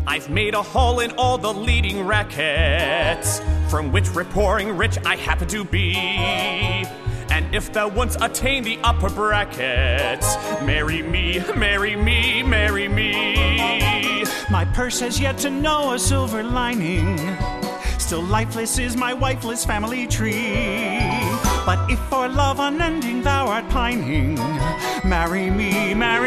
I've made a haul in all the leading rackets, from which rip-roaring rich I happen to be. And if thou once attain the upper brackets, marry me, marry me, marry me. My purse has yet to know a silver lining. Still lifeless is my wifeless family tree. But if for love unending thou art pining, marry me, marry